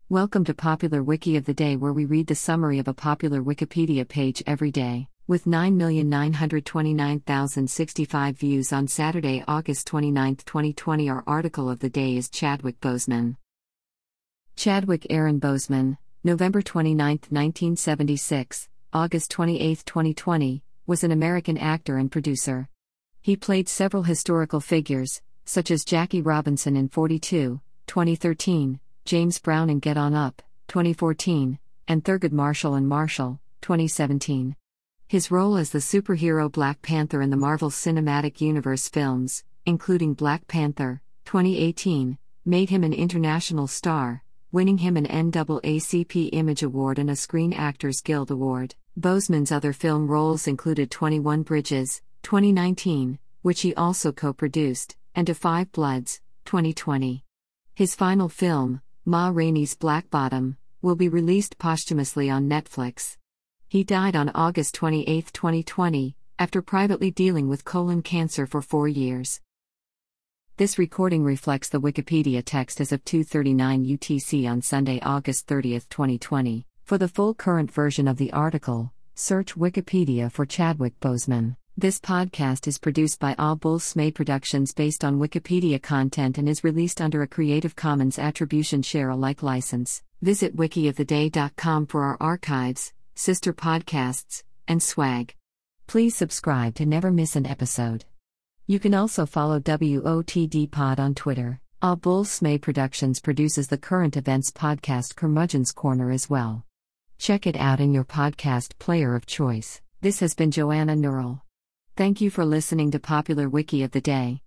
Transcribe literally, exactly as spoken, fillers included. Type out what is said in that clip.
Welcome to Popular Wiki of the Day, where we read the summary of a popular Wikipedia page every day. With nine million nine hundred twenty-nine thousand sixty-five views on Saturday, August twenty-ninth, twenty twenty, our article of the day is Chadwick Boseman. Chadwick Aaron Boseman, November twenty-ninth, nineteen seventy-six, August twenty-eighth, twenty twenty, was an American actor and producer. He played several historical figures, such as Jackie Robinson in forty-two, twenty thirteen, James Brown in Get On Up, twenty fourteen, and Thurgood Marshall in Marshall, twenty seventeen. His role as the superhero Black Panther in the Marvel Cinematic Universe films, including Black Panther, twenty eighteen, made him an international star, winning him an N double A C P Image Award and a Screen Actors Guild Award. Boseman's other film roles included twenty-one Bridges, twenty nineteen, which he also co-produced, and To Five Bloods, twenty twenty. His final film, Ma Rainey's Black Bottom, will be released posthumously on Netflix. He died on August twenty-eighth, twenty twenty, after privately dealing with colon cancer for four years. This recording reflects the Wikipedia text as of two thirty-nine U T C on Sunday, August thirtieth, twenty twenty. For the full current version of the article, search Wikipedia for Chadwick Boseman. This podcast is produced by All Bulls Smay Productions based on Wikipedia content and is released under a Creative Commons Attribution Share Alike license. Visit wiki of the day dot com for our archives, sister podcasts, and swag. Please subscribe to never miss an episode. You can also follow W O T D Pod on Twitter. All Bulls Smay Productions produces the current events podcast Curmudgeon's Corner as well. Check it out in your podcast player of choice. This has been Joanna Neural. Thank you for listening to Popular Wiki of the Day.